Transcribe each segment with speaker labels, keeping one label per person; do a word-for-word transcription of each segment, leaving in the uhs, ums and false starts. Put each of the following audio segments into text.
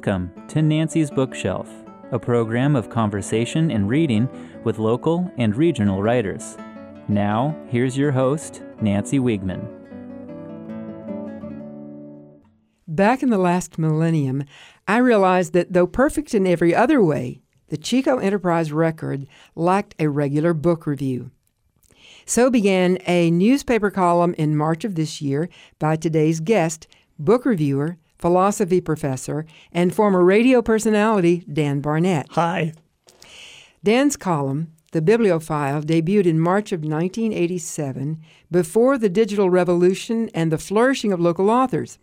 Speaker 1: Welcome to Nancy's Bookshelf, a program of conversation and reading with local and regional writers. Now, here's your host, Nancy Wiegman.
Speaker 2: Back in the last millennium, I realized that though perfect in every other way, the Chico Enterprise Record lacked a regular book review. So began a newspaper column in March of this year by today's guest, book reviewer, philosophy professor, and former radio personality, Dan Barnett.
Speaker 3: Hi.
Speaker 2: Dan's column, The Bibliophile, debuted in March of nineteen eighty-seven, before the digital revolution and the flourishing of local authors.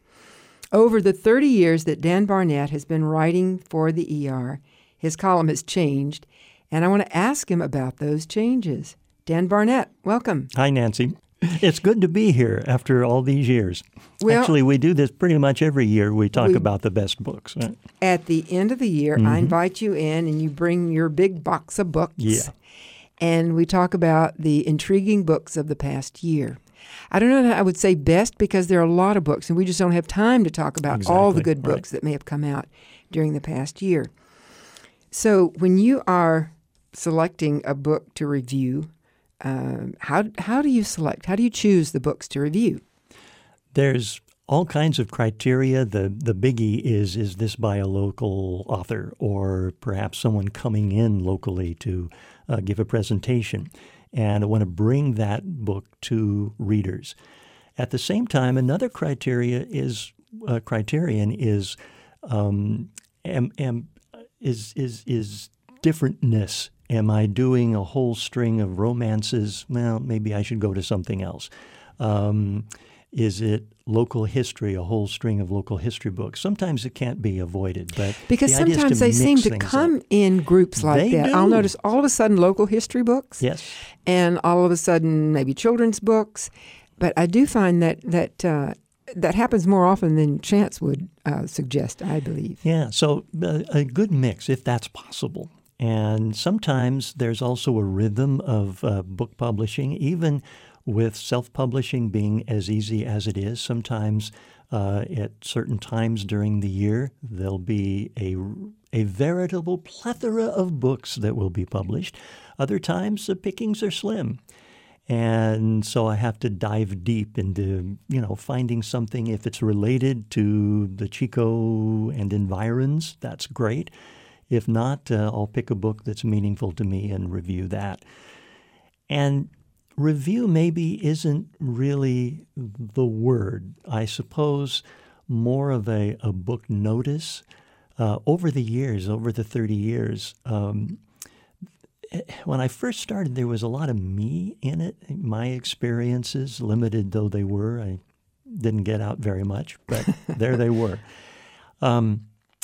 Speaker 2: Over the thirty years that Dan Barnett has been writing for the E R, his column has changed, and I want to ask him about those changes. Dan Barnett, welcome.
Speaker 3: Hi, Nancy. It's good to be here after all these years. Well, Actually, we do this pretty much every year. We talk we, about the best books. Right?
Speaker 2: At the end of the year, mm-hmm. I invite you in and you bring your big box of books.
Speaker 3: Yeah.
Speaker 2: And we talk about the intriguing books of the past year. I don't know that I would say best because there are a lot of books and we just don't have time to talk about
Speaker 3: exactly.
Speaker 2: all the good books
Speaker 3: right.
Speaker 2: that may have come out during the past year. So when you are selecting a book to review, Um, how how do you select? How do you choose the books to review?
Speaker 3: There's all kinds of criteria. The the biggie is, is this by a local author or perhaps someone coming in locally to uh, give a presentation? And I want to bring that book to readers. At the same time, another criteria is uh, criterion is um, am, am, is is is differentness. Am I doing a whole string of romances? Well, maybe I should go to something else. Um, is it local history, a whole string of local history books? Sometimes it can't be avoided. But
Speaker 2: because
Speaker 3: the
Speaker 2: sometimes they seem to come
Speaker 3: up.
Speaker 2: in groups like
Speaker 3: they
Speaker 2: that.
Speaker 3: Do.
Speaker 2: I'll notice all of a sudden local history books.
Speaker 3: Yes.
Speaker 2: And all of a sudden maybe children's books. But I do find that that uh, that happens more often than chance would uh, suggest, I believe.
Speaker 3: Yeah, so uh, a good mix, if that's possible. And sometimes there's also a rhythm of uh, book publishing, even with self-publishing being as easy as it is. Sometimes uh, at certain times during the year, there'll be a, a veritable plethora of books that will be published. Other times the pickings are slim. And so I have to dive deep into, you know, finding something. If it's related to the Chico and environs, that's great. If not, uh, I'll pick a book that's meaningful to me and review that. And review maybe isn't really the word. I suppose more of a, a book notice. Uh, over the years, over the thirty years, um, when I first started, there was a lot of me in it. My experiences, limited though they were, I didn't get out very much, but there they were. Um,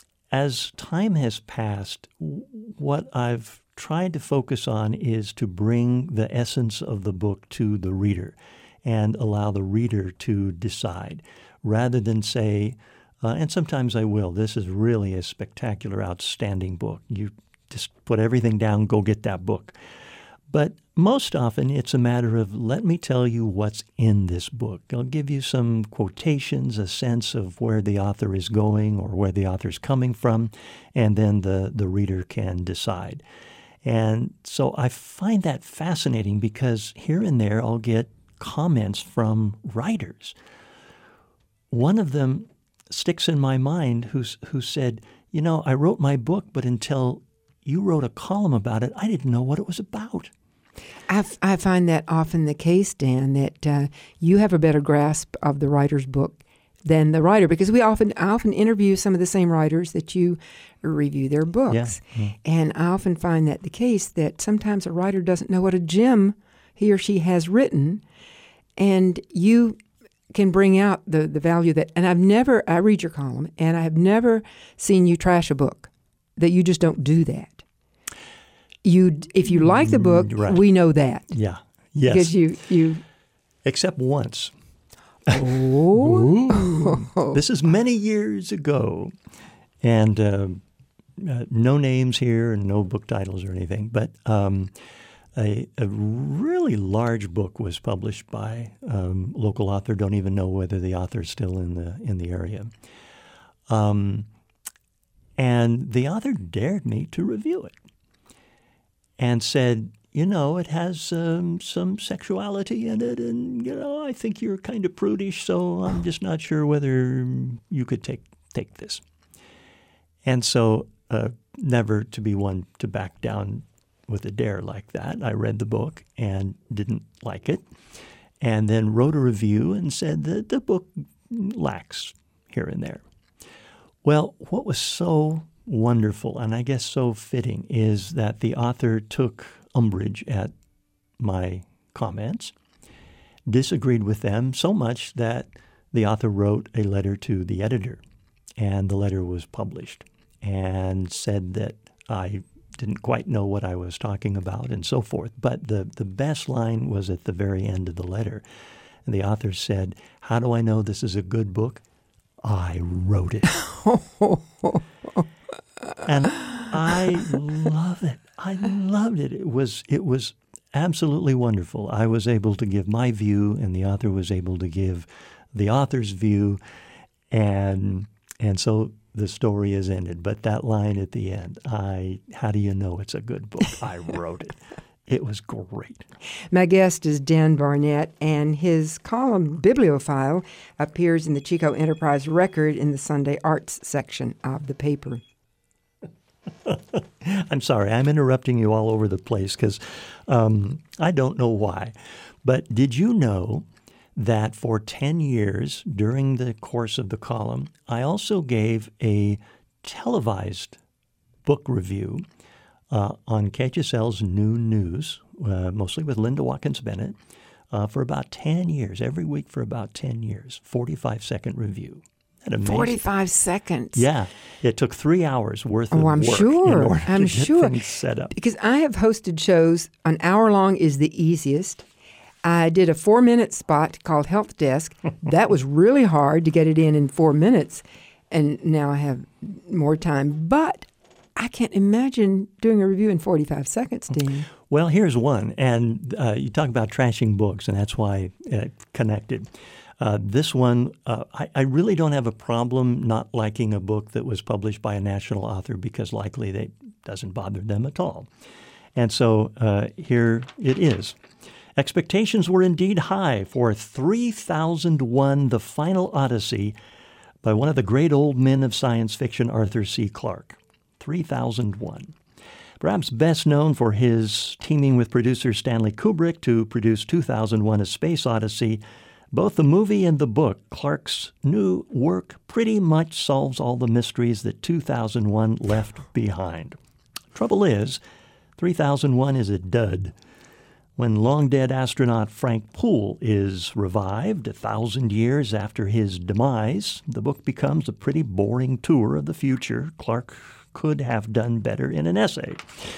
Speaker 3: As time has passed, what I've tried to focus on is to bring the essence of the book to the reader and allow the reader to decide rather than say, uh, and sometimes I will, this is really a spectacular, outstanding book. You just put everything down, go get that book. But most often it's a matter of, let me tell you what's in this book. I'll give you some quotations, a sense of where the author is going or where the author's coming from, and then the, the reader can decide. And so I find that fascinating because here and there I'll get comments from writers. One of them sticks in my mind who's, who said, you know, I wrote my book, but until you wrote a column about it, I didn't know what it was about.
Speaker 2: I, f- I find that often the case, Dan, that uh, you have a better grasp of the writer's book than the writer, because we often I often interview some of the same writers that you review their books.
Speaker 3: Yeah. Mm.
Speaker 2: And I often find that the case that sometimes a writer doesn't know what a gem he or she has written, and you can bring out the, the value that, and I've never, I read your column, and I have never seen you trash a book, that you just don't do that. You, if you like the book,
Speaker 3: right.
Speaker 2: we know that.
Speaker 3: Yeah. Yes.
Speaker 2: Because you, you.
Speaker 3: Except once.
Speaker 2: Oh.
Speaker 3: This is many years ago. And uh, uh, no names here and no book titles or anything. But um, a, a really large book was published by a um, local author. Don't even know whether the author is still in the in the area. Um, And the author dared me to review it and said, you know, it has um, some sexuality in it, and, you know, I think you're kind of prudish, so I'm just not sure whether you could take take this. And so uh, never to be one to back down with a dare like that. I read the book and didn't like it, and then wrote a review and said that the book lacks here and there. Well, what was so wonderful, and I guess so fitting, is that the author took umbrage at my comments, disagreed with them so much that the author wrote a letter to the editor, and the letter was published, and said that I didn't quite know what I was talking about and so forth. But the, the best line was at the very end of the letter. And the author said, how do I know this is a good book? I wrote it. And I love it. I loved it. It was it was absolutely wonderful. I was able to give my view, and the author was able to give the author's view, and and so the story is ended. But that line at the end, I how do you know it's a good book? I wrote it. It was great.
Speaker 2: My guest is Dan Barnett, and his column, Bibliophile, appears in the Chico Enterprise Record in the Sunday Arts section of the paper.
Speaker 3: I'm sorry, I'm interrupting you all over the place because um, I don't know why. But did you know that for ten years during the course of the column, I also gave a televised book review uh, on K H S L's Noon News, uh, mostly with Linda Watkins Bennett, uh, for about ten years, every week for about ten years, forty-five second review.
Speaker 2: forty-five seconds.
Speaker 3: Yeah. It took three hours worth of
Speaker 2: oh, I'm
Speaker 3: work
Speaker 2: sure.
Speaker 3: in order
Speaker 2: I'm
Speaker 3: to get
Speaker 2: sure.
Speaker 3: things set up.
Speaker 2: Because I have hosted shows, an hour long is the easiest. I did a four-minute spot called Health Desk. That was really hard to get it in in four minutes, and now I have more time. But I can't imagine doing a review in forty-five seconds, Dan.
Speaker 3: Well, here's one. And uh, you talk about trashing books, and that's why it connected. Uh, this one, uh, I, I really don't have a problem not liking a book that was published by a national author because likely it doesn't bother them at all. And so uh, here it is. Expectations were indeed high for three thousand one, The Final Odyssey, by one of the great old men of science fiction, Arthur C. Clarke. three thousand one. Perhaps best known for his teaming with producer Stanley Kubrick to produce two thousand one, A Space Odyssey, both the movie and the book, Clarke's new work pretty much solves all the mysteries that two thousand one left behind. Trouble is, three thousand one is a dud. When long-dead astronaut Frank Poole is revived a thousand years after his demise, the book becomes a pretty boring tour of the future Clarke could have done better in an essay.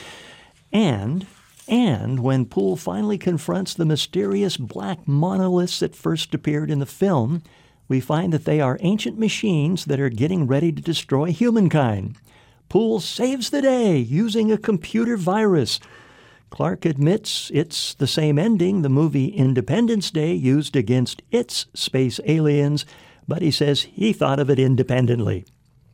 Speaker 3: And... And when Poole finally confronts the mysterious black monoliths that first appeared in the film, we find that they are ancient machines that are getting ready to destroy humankind. Poole saves the day using a computer virus. Clarke admits it's the same ending the movie Independence Day used against its space aliens, but he says he thought of it independently.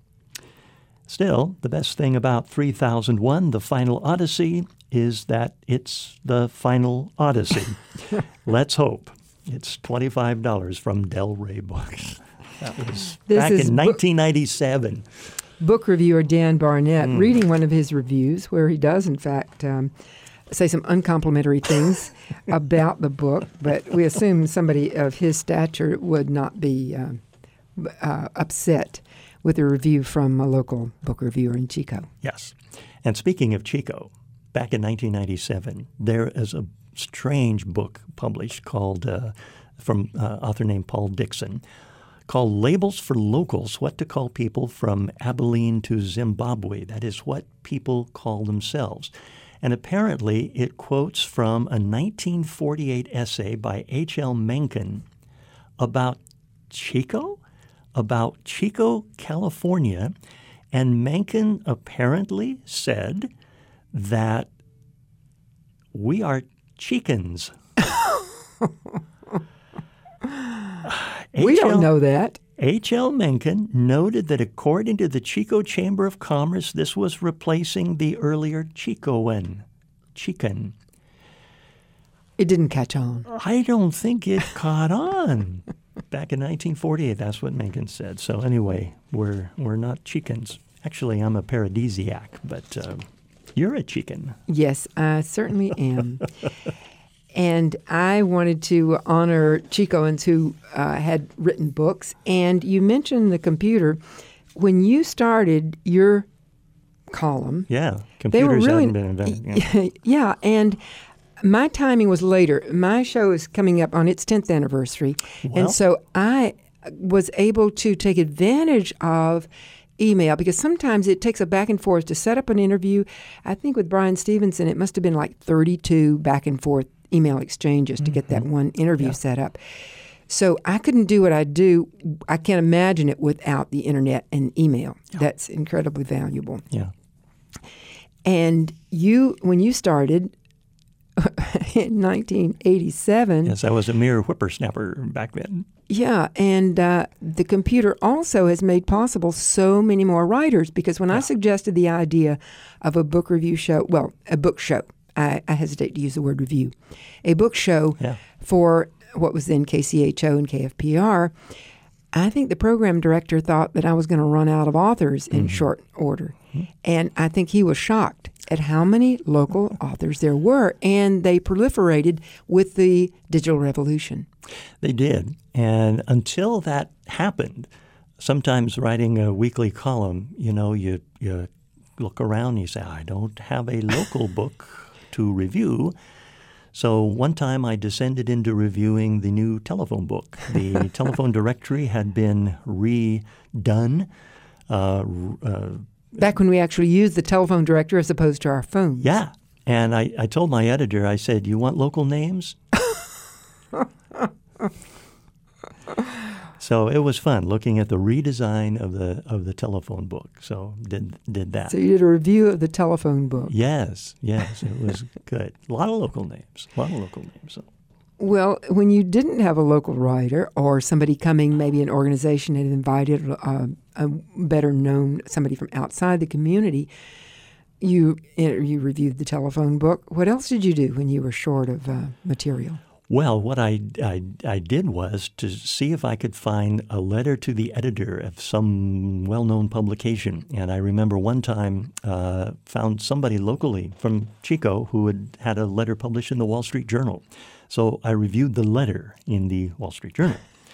Speaker 3: Still, the best thing about three thousand one, The Final Odyssey, is that it's the final Odyssey. Let's hope. It's twenty-five dollars from Del Rey Books. That was
Speaker 2: this
Speaker 3: back in
Speaker 2: bo-
Speaker 3: nineteen ninety-seven.
Speaker 2: Book reviewer Dan Barnett,
Speaker 3: Mm.
Speaker 2: reading one of his reviews where he does, in fact, um, say some uncomplimentary things about the book, but we assume somebody of his stature would not be uh, uh, upset with a review from a local book reviewer in Chico.
Speaker 3: Yes. And speaking of Chico, back in nineteen ninety-seven, there is a strange book published called, uh, from an uh, author named Paul Dixon, called Labels for Locals, What to Call People from Abilene to Zimbabwe. That is what people call themselves. And apparently it quotes from a nineteen forty-eight essay by H L Mencken about Chico, about Chico, California. And Mencken apparently said that we are Chicans.
Speaker 2: We don't know that.
Speaker 3: H L. Mencken noted that according to the Chico Chamber of Commerce, this was replacing the earlier Chicoan. Chicken.
Speaker 2: It didn't catch on.
Speaker 3: I don't think it caught on. Back in nineteen forty-eight, that's what Mencken said. So anyway, we're we're not chickens. Actually, I'm a paradisiac, but uh, you're a chicken.
Speaker 2: Yes, I certainly am. And I wanted to honor Chicoans who uh, had written books. And you mentioned the computer. When you started your column,
Speaker 3: yeah, computers
Speaker 2: they were really,
Speaker 3: hadn't been invented. Yeah.
Speaker 2: yeah, and my timing was later. My show is coming up on its tenth anniversary.
Speaker 3: Well,
Speaker 2: and so I was able to take advantage of email because sometimes it takes a back and forth to set up an interview. I think with Brian Stevenson, it must have been like thirty-two back and forth email exchanges to mm-hmm. get that one interview yeah. set up. So I couldn't do what I do. I can't imagine it without the internet and email. Yeah. That's incredibly valuable.
Speaker 3: Yeah.
Speaker 2: And you, when you started in nineteen eighty-seven.
Speaker 3: Yes, I was a mere whippersnapper back then.
Speaker 2: Yeah, and uh, the computer also has made possible so many more writers because when yeah. I suggested the idea of a book review show, well, a book show, I, I hesitate to use the word review, a book show
Speaker 3: yeah.
Speaker 2: for what was then K C H O and K F P R, I think the program director thought that I was going to run out of authors in mm-hmm. short order. Mm-hmm. And I think he was shocked at how many local authors there were, and they proliferated with the digital revolution.
Speaker 3: They did. And until that happened, sometimes writing a weekly column, you know, you, you look around and you say, I don't have a local book to review. So one time I descended into reviewing the new telephone book. The telephone directory had been redone. Uh, uh,
Speaker 2: Back when we actually used the telephone directory as opposed to our phones.
Speaker 3: Yeah. And I, I told my editor, I said, you want local names? So it was fun looking at the redesign of the of the telephone book. So did did that.
Speaker 2: So you did a review of the telephone book.
Speaker 3: Yes, yes, it was good. A lot of local names. A lot of local names. So.
Speaker 2: Well, when you didn't have a local writer or somebody coming, maybe an organization had invited uh, a better known somebody from outside the community, you you reviewed the telephone book. What else did you do when you were short of uh, material?
Speaker 3: Well, what I, I, I did was to see if I could find a letter to the editor of some well-known publication. And I remember one time uh, found somebody locally from Chico who had had a letter published in the Wall Street Journal. So I reviewed the letter in the Wall Street Journal.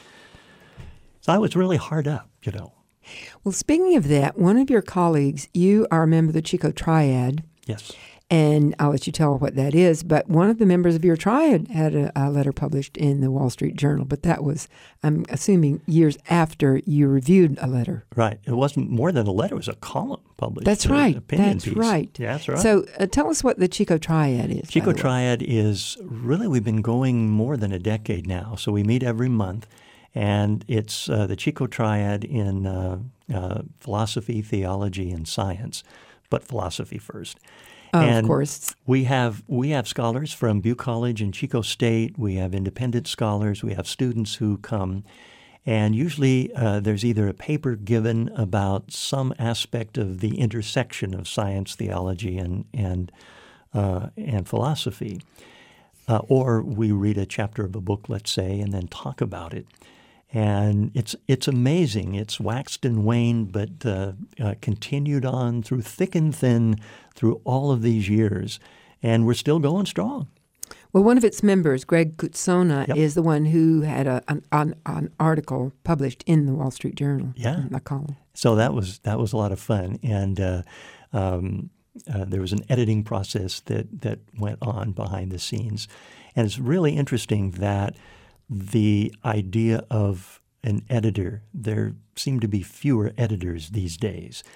Speaker 3: So I was really hard up, you know.
Speaker 2: Well, speaking of that, one of your colleagues, you are a member of the Chico Triad.
Speaker 3: Yes.
Speaker 2: And I'll let you tell what that is. But one of the members of your triad had a, a letter published in the Wall Street Journal. But that was, I'm assuming, years after you reviewed a letter.
Speaker 3: Right. It wasn't more than a letter. It was a column published.
Speaker 2: That's right.
Speaker 3: Opinion
Speaker 2: That's
Speaker 3: piece.
Speaker 2: right.
Speaker 3: Yeah, that's right.
Speaker 2: So uh, tell us what the Chico Triad is.
Speaker 3: Chico Triad is really, we've been going more than a decade now. So we meet every month. And it's uh, the Chico Triad in uh, uh, philosophy, theology, and science, but philosophy first.
Speaker 2: Oh,
Speaker 3: and
Speaker 2: of course.
Speaker 3: We have we have scholars from Butte College and Chico State. We have independent scholars. We have students who come. And usually uh, there's either a paper given about some aspect of the intersection of science, theology, and and uh, and philosophy. Uh, or we read a chapter of a book, let's say, and then talk about it. And it's it's amazing. It's waxed and waned, but uh, uh, continued on through thick and thin through all of these years. And we're still going strong.
Speaker 2: Well, one of its members, Greg Kutsona,
Speaker 3: Yep.
Speaker 2: is the one who had a, an, an, an article published in the Wall Street Journal.
Speaker 3: Yeah.
Speaker 2: A column.
Speaker 3: So that was that was a lot of fun. And uh, um, uh, there was an editing process that, that went on behind the scenes. And it's really interesting that the idea of an editor, there seem to be fewer editors these days,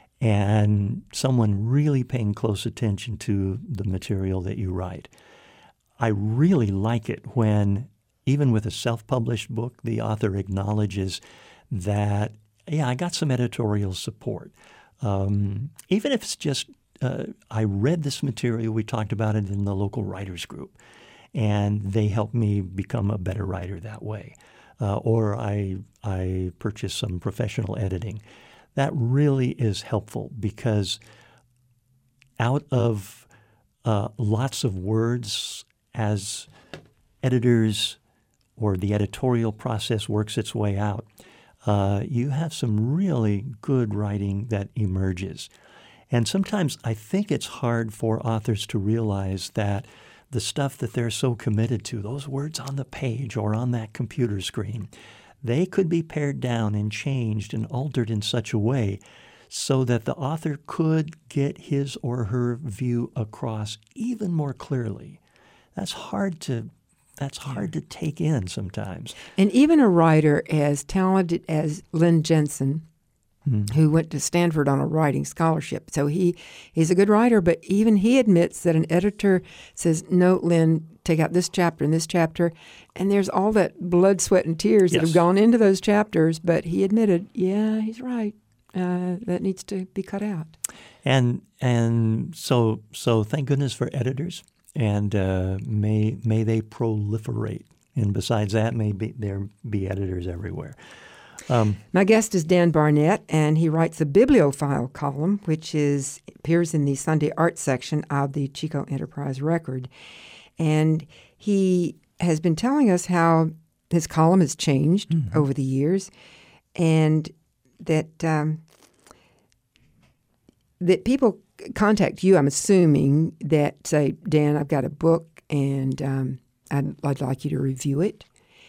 Speaker 3: and someone really paying close attention to the material that you write. I really like it when, even with a self-published book, the author acknowledges that, yeah, I got some editorial support. Um, even if it's just, uh, I read this material, we talked about it in the local writers group, and they helped me become a better writer that way. uh, or I, I purchase some professional editing. That really is helpful because out of uh, lots of words, as editors or the editorial process works its way out, uh, you have some really good writing that emerges. And sometimes I think it's hard for authors to realize that the stuff that they're so committed to, those words on the page or on that computer screen, they could be pared down and changed and altered in such a way so that the author could get his or her view across even more clearly. That's hard to that's hard to take in sometimes.
Speaker 2: And even a writer as talented as Lynn Jensen,
Speaker 3: Hmm.
Speaker 2: who went to Stanford on a writing scholarship. So he, he's a good writer, but even he admits that an editor says, no, Lynn, take out this chapter and this chapter. And there's all that blood, sweat, and tears
Speaker 3: Yes.
Speaker 2: that have gone into those chapters. But he admitted, yeah, he's right. Uh, that needs to be cut out.
Speaker 3: And and so so thank goodness for editors, and uh, may may they proliferate. And besides that, may be, there be editors everywhere. Um,
Speaker 2: My guest is Dan Barnett, and he writes a bibliophile column, which is appears in the Sunday Art section of the Chico Enterprise Record. And he has been telling us how his column has changed
Speaker 3: mm-hmm.
Speaker 2: over the years, and that um, that people contact you, I'm assuming, that say, Dan, I've got a book, and um, I'd, I'd like you to review it.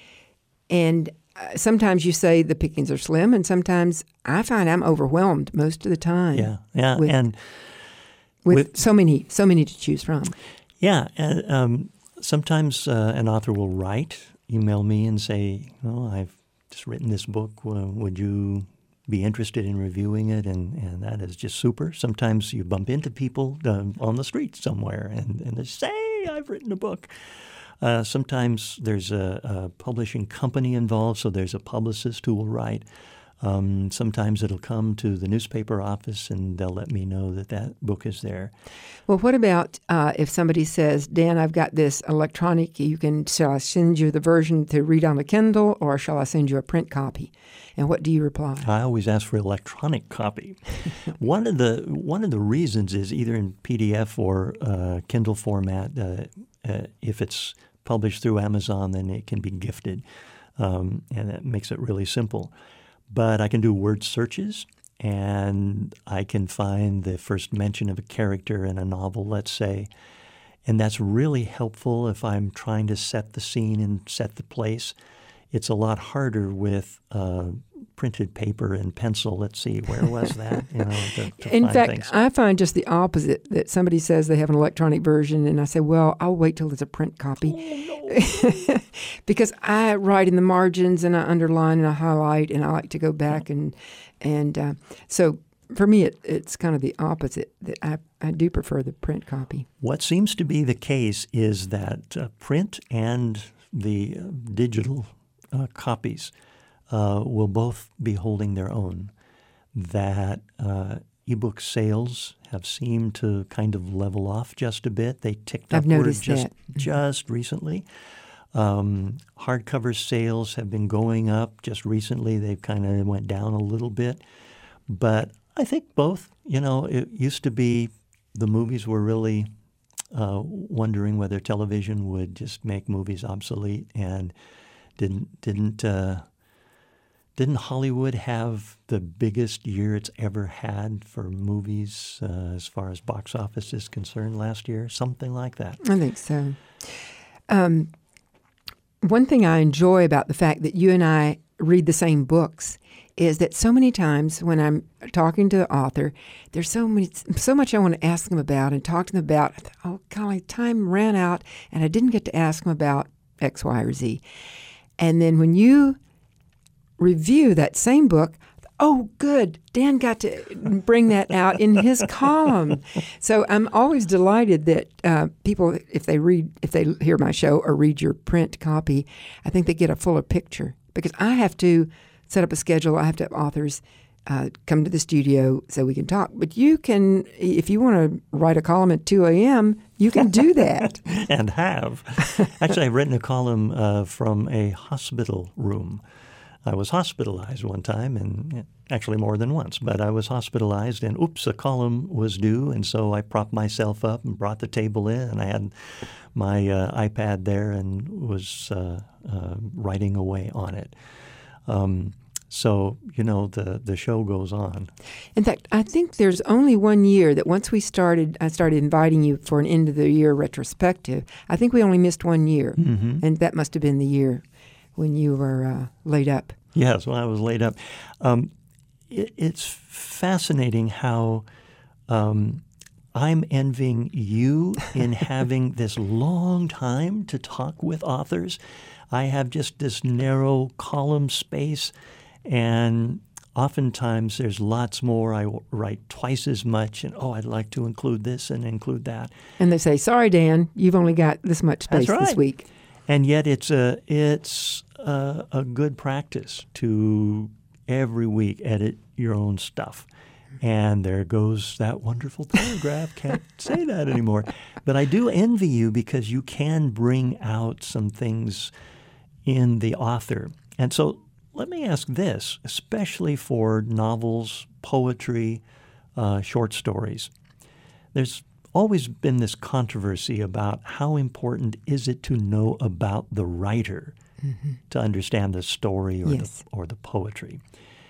Speaker 2: And sometimes you say the pickings are slim, and sometimes I find I'm overwhelmed most of the time.
Speaker 3: yeah, yeah,
Speaker 2: with,
Speaker 3: and
Speaker 2: with,
Speaker 3: with
Speaker 2: so many, so many to choose from.
Speaker 3: yeah, and um, sometimes uh, an author will write, email me, and say, "Oh, I've just written this book. Uh, would you be interested in reviewing it?" And and that is just super. Sometimes you bump into people uh, on the street somewhere, and and they say, "I've written a book." Uh, sometimes there's a, a publishing company involved, so there's a publicist who will write. Um, sometimes it'll come to the newspaper office, and they'll let me know that that book is there.
Speaker 2: Well, what about uh, if somebody says, Dan, I've got this electronic, you can, shall I send you the version to read on the Kindle, or shall I send you a print copy? And what do you reply?
Speaker 3: I always ask for electronic copy. one of the one of the reasons is either in P D F or uh, Kindle format. Uh, uh, if it's published through Amazon, then it can be gifted, um, and that makes it really simple. But I can do word searches, and I can find the first mention of a character in a novel, let's say, and that's really helpful if I'm trying to set the scene and set the place. It's a lot harder with uh, printed paper and pencil. Let's see, where was that? You know, to, to
Speaker 2: In
Speaker 3: find
Speaker 2: fact,
Speaker 3: things.
Speaker 2: I find just the opposite, that somebody says they have an electronic version, and I say, well, I'll wait till there's a print copy.
Speaker 3: Oh, no.
Speaker 2: Because I write in the margins, and I underline, and I highlight, and I like to go back. And and uh, so for me, it, it's kind of the opposite, that I, I do prefer the print copy.
Speaker 3: What seems to be the case is that uh, print and the uh, digital uh, copies uh, will both be holding their own. That uh, ebook sales have seemed to kind of level off just a bit. They ticked
Speaker 2: I've
Speaker 3: upward
Speaker 2: noticed
Speaker 3: just
Speaker 2: that.
Speaker 3: just recently. Um, hardcover sales have been going up just recently. They've kind of went down a little bit. But I think both, you know, it used to be the movies were really uh, wondering whether television would just make movies obsolete, and didn't didn't uh, didn't Hollywood have the biggest year it's ever had for movies uh, as far as box office is concerned last year? Something like that.
Speaker 2: I think so. Um, one thing I enjoy about the fact that you and I read the same books is that so many times when I'm talking to the author, there's so many, so much I want to ask them about and talk to them about. Oh, golly, time ran out, and I didn't get to ask them about X, Y, or Z. And then when you review that same book, oh, good, Dan got to bring that out in his column. So I'm always delighted that uh, people, if they read, if they hear my show or read your print copy, I think they get a fuller picture, because I have to set up a schedule. I have to have authors uh, come to the studio so we can talk. But you can, if you want to write a column at two a.m., you can do that.
Speaker 3: And have. Actually, I've written a column uh, from a hospital room. I was hospitalized one time, and actually more than once, but I was hospitalized, and oops, a column was due, and so I propped myself up and brought the table in, and I had my uh, iPad there and was uh, uh, writing away on it. Um, So, you know, the, the show goes on.
Speaker 2: In fact, I think there's only one year that once we started, I started inviting you for an end-of-the-year retrospective. I think we only missed one year, mm-hmm. and that must have been the year when you were uh, laid up.
Speaker 3: Yes, when I was laid up. Um, it, it's fascinating how um, I'm envying you in having this long time to talk with authors. I have just this narrow column space. And oftentimes there's lots more. I write twice as much, and oh, I'd like to include this and include that.
Speaker 2: And they say, "Sorry, Dan, you've only got this much space
Speaker 3: That's right.
Speaker 2: this week."
Speaker 3: And yet, it's a it's a, a good practice to every week edit your own stuff. And there goes that wonderful paragraph. Can't say that anymore. But I do envy you because you can bring out some things in the author, and so. Let me ask this, especially for novels, poetry, uh, short stories. There's always been this controversy about how important is it to know about the writer mm-hmm. to understand the story or,
Speaker 2: yes.
Speaker 3: the, or the poetry.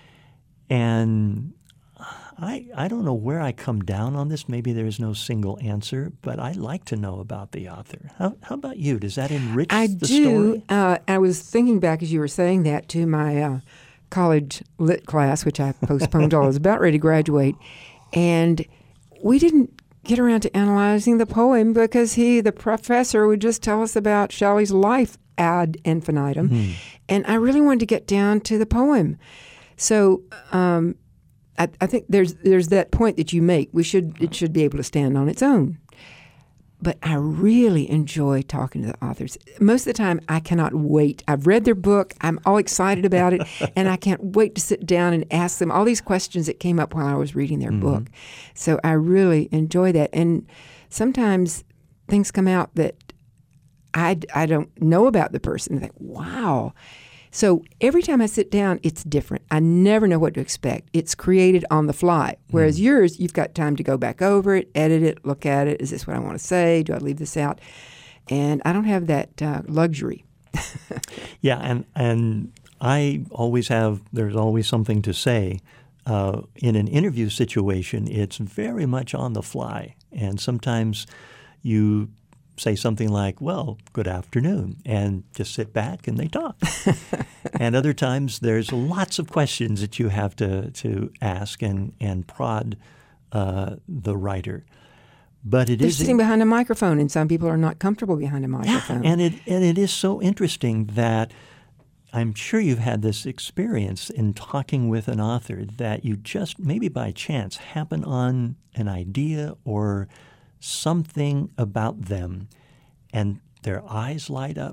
Speaker 3: And I, I don't know where I come down on this. Maybe there's no single answer, but I like to know about the author. How, how about you? Does that enrich
Speaker 2: I
Speaker 3: the
Speaker 2: do.
Speaker 3: story?
Speaker 2: Uh, I was thinking back as you were saying that to my uh, college lit class, which I postponed till I was about ready to graduate. And we didn't get around to analyzing the poem because he, the professor, would just tell us about Shelley's life ad infinitum. Mm-hmm. And I really wanted to get down to the poem. So um, I, I think there's there's that point that you make. We should it should be able to stand on its own. But I really enjoy talking to the authors. Most of the time, I cannot wait. I've read their book. I'm all excited about it, and I can't wait to sit down and ask them all these questions that came up while I was reading their mm-hmm. book. So I really enjoy that. And sometimes things come out that I, I don't know about the person. I think, wow. So every time I sit down, it's different. I never know what to expect. It's created on the fly. Whereas mm. yours, you've got time to go back over it, edit it, look at it. Is this what I want to say? Do I leave this out? And I don't have that uh, luxury.
Speaker 3: Yeah, and and I always have, there's always something to say. Uh, in an interview situation, it's very much on the fly. And sometimes you say something like, well, good afternoon, and just sit back and they talk. And other times there's lots of questions that you have to, to ask and, and prod uh, the writer. But it
Speaker 2: They're
Speaker 3: is
Speaker 2: sitting behind a microphone, and some people are not comfortable behind a microphone.
Speaker 3: Yeah, and it and it is so interesting that I'm sure you've had this experience in talking with an author that you just, maybe by chance, happen on an idea or something about them, and their eyes light up,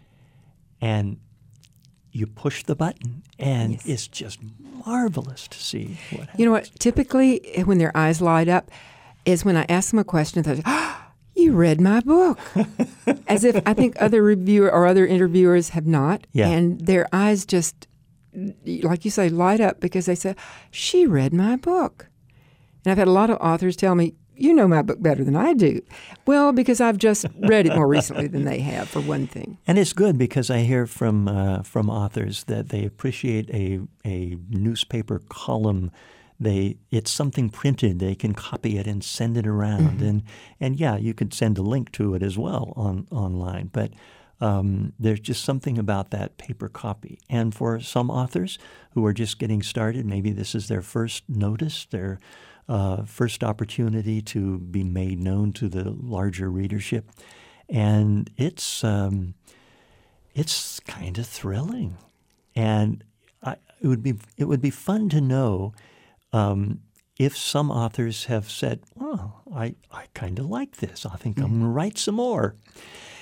Speaker 3: and you push the button, and yes. it's just marvelous to see what happens.
Speaker 2: You know what? Typically, when their eyes light up, is when I ask them a question, they say, oh, you read my book. As if I think other reviewer or other interviewers have not,
Speaker 3: yeah.
Speaker 2: and their eyes just, like you say, light up because they say, she read my book. And I've had a lot of authors tell me, you know my book better than I do. Well, because I've just read it more recently than they have, for one thing.
Speaker 3: And it's good because I hear from uh, from authors that they appreciate a a newspaper column. They it's something printed. They can copy it and send it around. Mm-hmm. And and yeah, you could send a link to it as well on online. But um, there's just something about that paper copy. And for some authors who are just getting started, maybe this is their first notice, their Uh, first opportunity to be made known to the larger readership, and it's um, it's kind of thrilling, and I, it would be it would be fun to know um, if some authors have said, "Oh, I I kind of like this. I think mm-hmm. I'm going to write some more."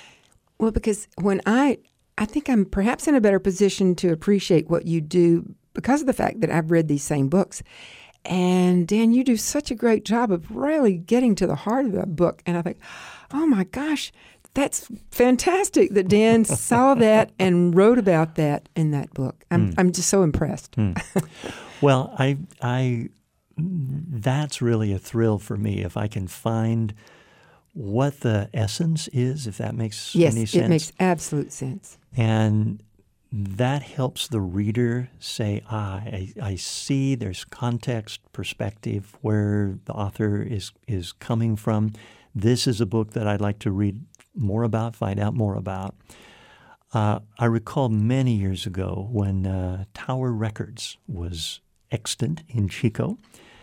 Speaker 2: Well, because when I I think I'm perhaps in a better position to appreciate what you do because of the fact that I've read these same books. And Dan, you do such a great job of really getting to the heart of the book. And I think, oh my gosh, that's fantastic that Dan saw that and wrote about that in that book. I'm mm. I'm just so impressed.
Speaker 3: Mm. Well, I I that's really a thrill for me if I can find what the essence is, if that makes
Speaker 2: yes,
Speaker 3: any sense.
Speaker 2: Yes, it makes absolute sense.
Speaker 3: And that helps the reader say, ah, I, I see there's context, perspective, where the author is, is coming from. This is a book that I'd like to read more about, find out more about. Uh, I recall many years ago when uh, Tower Records was extant in Chico,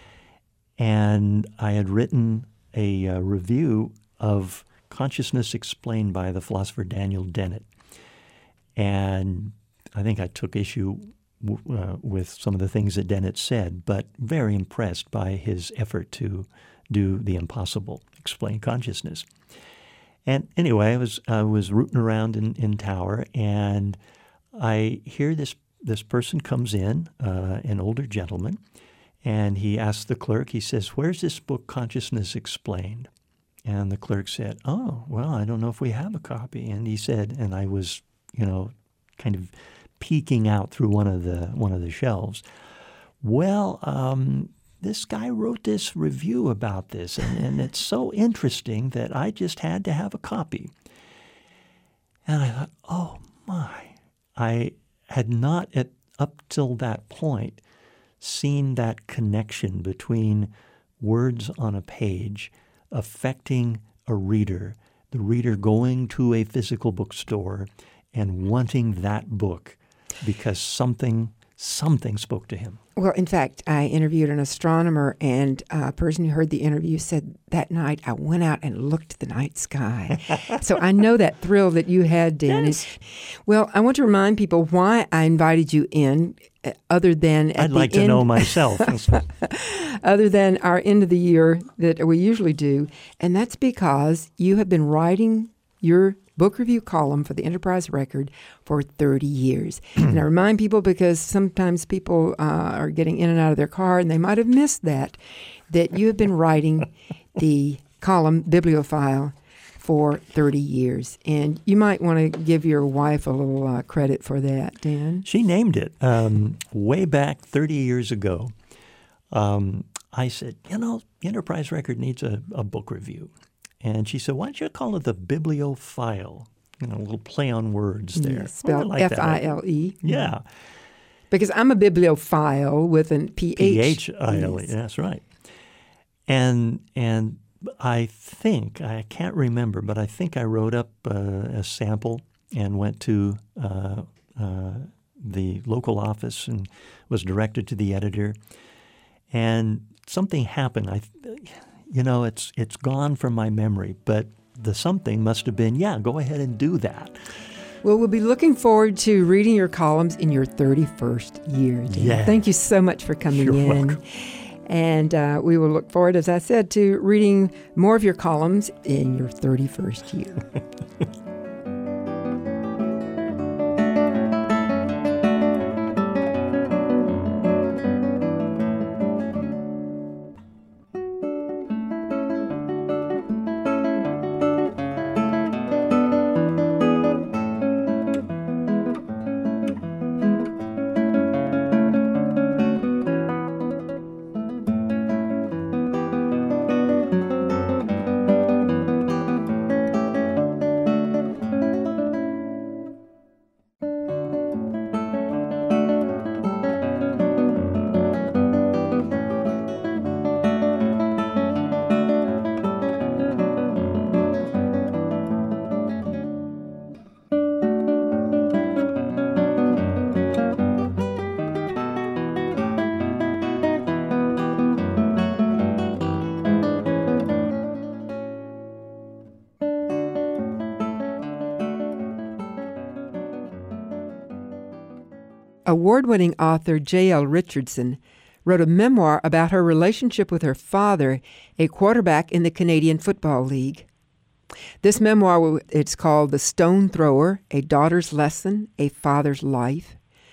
Speaker 3: and I had written a uh, review of Consciousness Explained by the philosopher Daniel Dennett. And I think I took issue w- uh, with some of the things that Dennett said, but very impressed by his effort to do the impossible, explain consciousness. And anyway, I was I was rooting around in, in Tower, and I hear this this person comes in, uh, an older gentleman, and he asks the clerk, he says, "Where's this book, Consciousness Explained?" And the clerk said, "Oh, well, I don't know if we have a copy." And he said, and I was, you know, kind of peeking out through one of the one of the shelves. Well, um, this guy wrote this review about this, and, and it's so interesting that I just had to have a copy. And I thought, oh my, I had not at, up till that point seen that connection between words on a page affecting a reader, the reader going to a physical bookstore and wanting that book because something something spoke to him.
Speaker 2: Well, in fact, I interviewed an astronomer, and a person who heard the interview said, that night I went out and looked at the night sky. So I know that thrill that you had, Dan.
Speaker 3: Yes.
Speaker 2: Well, I want to remind people why I invited you in, uh, other than at
Speaker 3: I'd
Speaker 2: the
Speaker 3: like to
Speaker 2: end,
Speaker 3: know myself.
Speaker 2: other than our end of the year that we usually do, and that's because you have been writing your book review column for the Enterprise Record for thirty years. And I remind people, because sometimes people uh, are getting in and out of their car and they might have missed that, that you have been writing the column Bibliophile for thirty years. And you might want to give your wife a little uh, credit for that, Dan.
Speaker 3: She named it um, way back thirty years ago. Um, I said, you know, Enterprise Record needs a, a book review. And she said, why don't you call it the Bibliophile? You know, a little play on words there.
Speaker 2: Yes, spelled
Speaker 3: like
Speaker 2: F I L E.
Speaker 3: Yeah.
Speaker 2: Because I'm a bibliophile with an P H.
Speaker 3: P H I L E,
Speaker 2: Yes.
Speaker 3: that's right. And and I think, I can't remember, but I think I wrote up uh, a sample and went to uh, uh, the local office and was directed to the editor. And something happened. I You know, it's it's gone from my memory, but the something must have been, yeah, go ahead and do that.
Speaker 2: Well, we'll be looking forward to reading your columns in your thirty-first year, Dan.
Speaker 3: Yeah.
Speaker 2: Thank you so much for coming
Speaker 3: You're
Speaker 2: in.
Speaker 3: welcome.
Speaker 2: And uh, we will look forward, as I said, to reading more of your columns in your thirty-first year. Award-winning author J L Richardson wrote a memoir about her relationship with her father, a quarterback in the Canadian Football League. This memoir, it's called The Stone Thrower, A Daughter's Lesson, A Father's Life.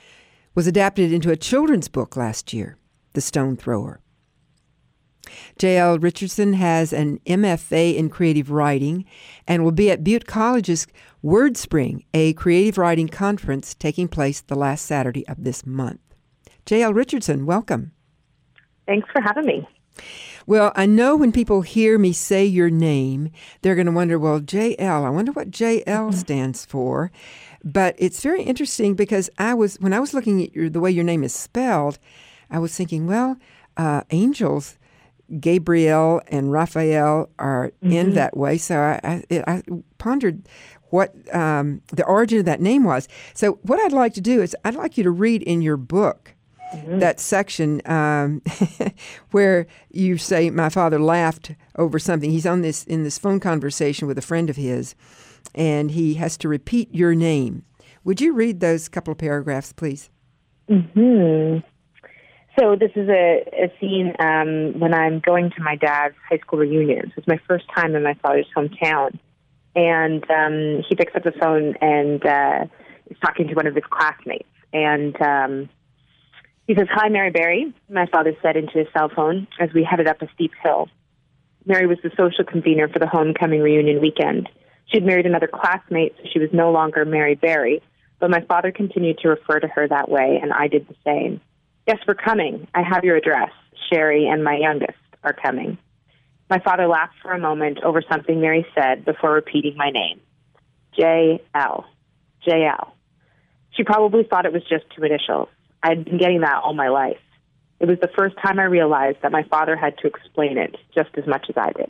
Speaker 2: was adapted into a children's book last year, The Stone Thrower. J L Richardson has an M F A in creative writing and will be at Butte College's WordSpring, a creative writing conference taking place the last Saturday of this month. J L Richardson, welcome.
Speaker 4: Thanks for having me.
Speaker 2: Well, I know when people hear me say your name, they're going to wonder, well, J L, I wonder what J L mm-hmm. stands for. But it's very interesting because I was when I was looking at your, the way your name is spelled, I was thinking, well, uh, angels, Gabriel and Raphael are mm-hmm. in that way. So I, I, I pondered what um, the origin of that name was. So what I'd like to do is I'd like you to read in your book mm-hmm. that section um, where you say, my father laughed over something. He's on this in this phone conversation with a friend of his, and he has to repeat your name. Would you read those couple of paragraphs, please?
Speaker 4: Mm-hmm. So this is a, a scene um, when I'm going to my dad's high school reunion. It's my first time in my father's hometown. And um, he picks up the phone and uh, is talking to one of his classmates. And um, he says, "Hi, Mary Berry," my father said into his cell phone as we headed up a steep hill. Mary was the social convener for the homecoming reunion weekend. She had married another classmate, so she was no longer Mary Berry, but my father continued to refer to her that way, and I did the same. "Yes, we're coming. I have your address. Sherry and my youngest are coming." My father laughed for a moment over something Mary said before repeating my name. J L. J L. She probably thought it was just two initials. I'd been getting that all my life. It was the first time I realized that my father had to explain it just as much as I did.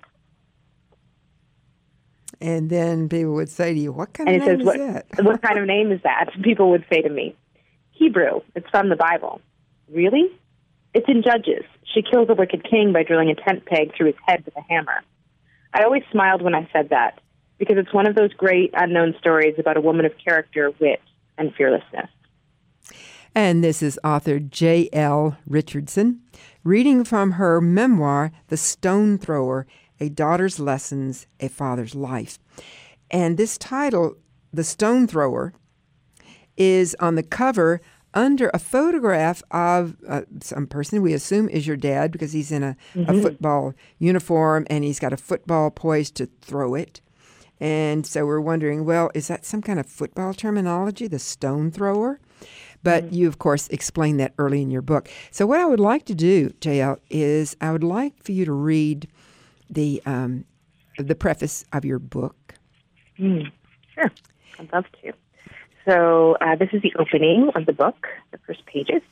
Speaker 2: And then people would say to you, what kind
Speaker 4: and
Speaker 2: of name
Speaker 4: says,
Speaker 2: is
Speaker 4: what,
Speaker 2: that?
Speaker 4: What kind of name is that? People would say to me, Hebrew. It's from the Bible. Really? It's in Judges. She kills a wicked king by drilling a tent peg through his head with a hammer. I always smiled when I said that, because it's one of those great unknown stories about a woman of character, wit, and fearlessness.
Speaker 2: And this is author J L Richardson, reading from her memoir, The Stone Thrower, A Daughter's Lessons, A Father's Life. And this title, The Stone Thrower, is on the cover under a photograph of uh, some person we assume is your dad because he's in a, mm-hmm. a football uniform and he's got a football poised to throw it. And so we're wondering, well, is that some kind of football terminology, the stone thrower? But mm-hmm. you, of course, explained that early in your book. So what I would like to do, J L, is I would like for you to read the um, the preface of your book.
Speaker 4: Mm, sure. I'd love to. So uh, this is the opening of the book, the first pages.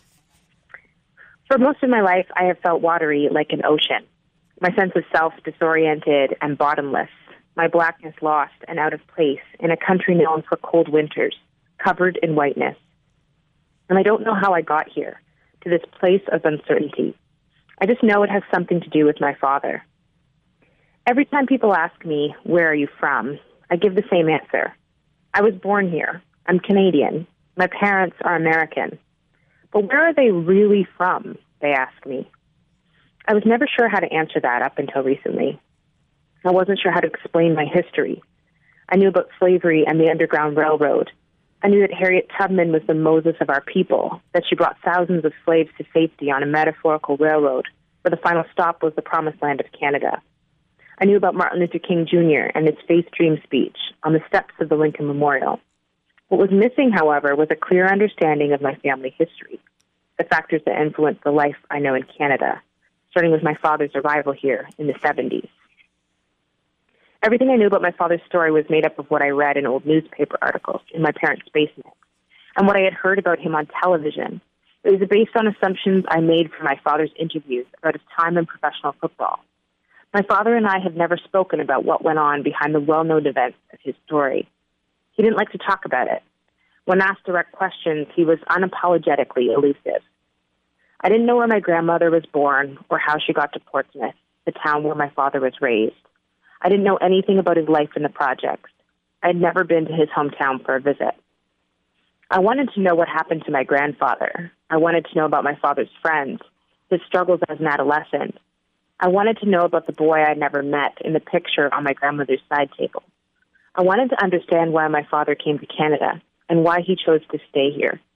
Speaker 4: For most of my life, I have felt watery like an ocean. My sense of self disoriented and bottomless. My blackness lost and out of place in a country known for cold winters, covered in whiteness. And I don't know how I got here, to this place of uncertainty. I just know it has something to do with my father. Every time people ask me, where are you from? I give the same answer. I was born here. I'm Canadian. My parents are American. But where are they really from, they ask me. I was never sure how to answer that up until recently. I wasn't sure how to explain my history. I knew about slavery and the Underground Railroad. I knew that Harriet Tubman was the Moses of our people, that she brought thousands of slaves to safety on a metaphorical railroad, where the final stop was the promised land of Canada. I knew about Martin Luther King Junior and his Faith Dream speech on the steps of the Lincoln Memorial. What was missing, however, was a clear understanding of my family history, the factors that influenced the life I know in Canada, starting with my father's arrival here in the seventies. Everything I knew about my father's story was made up of what I read in old newspaper articles in my parents' basement and what I had heard about him on television. It was based on assumptions I made from my father's interviews about his time in professional football. My father and I had never spoken about what went on behind the well-known events of his story. He didn't like to talk about it. When asked direct questions, he was unapologetically elusive. I didn't know where my grandmother was born or how she got to Portsmouth, the town where my father was raised. I didn't know anything about his life in the projects. I had never been to his hometown for a visit. I wanted to know what happened to my grandfather. I wanted to know about my father's friends, his struggles as an adolescent. I wanted to know about the boy I had never met in the picture on my grandmother's side table. I wanted to understand why my father came to Canada and why he chose to stay here.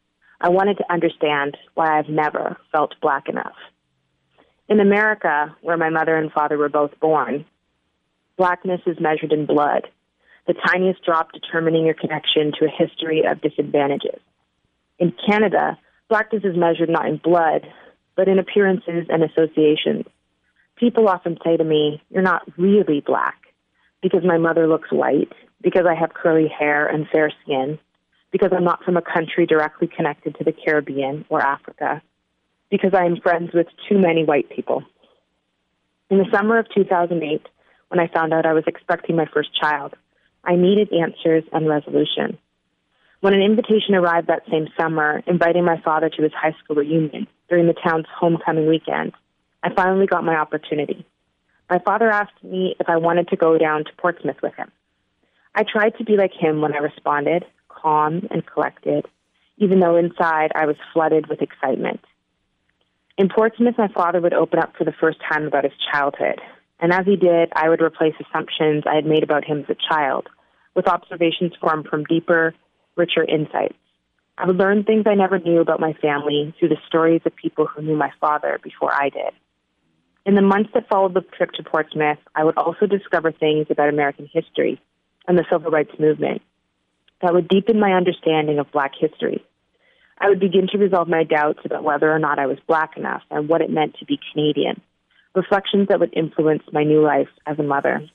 Speaker 4: I wanted to understand why I've never felt black enough. In America, where my mother and father were both born, blackness is measured in blood, the tiniest drop determining your connection to a history of disadvantages. In Canada, blackness is measured not in blood, but in appearances and associations. People often say to me, "You're not really black," because my mother looks white, because I have curly hair and fair skin, because I'm not from a country directly connected to the Caribbean or Africa, because I am friends with too many white people. In the summer of two thousand eight, when I found out I was expecting my first child, I needed answers and resolution. When an invitation arrived that same summer, inviting my father to his high school reunion during the town's homecoming weekend, I finally got my opportunity. My father asked me if I wanted to go down to Portsmouth with him. I tried to be like him when I responded, calm and collected, even though inside I was flooded with excitement. In Portsmouth, my father would open up for the first time about his childhood, and as he did, I would replace assumptions I had made about him as a child with observations formed from deeper, richer insights. I would learn things I never knew about my family through the stories of people who knew my father before I did. In the months that followed the trip to Portsmouth, I would also discover things about American history and the civil rights movement that would deepen my understanding of black history. I would begin to resolve my doubts about whether or not I was black enough and what it meant to be Canadian, reflections that would influence my new life as a mother.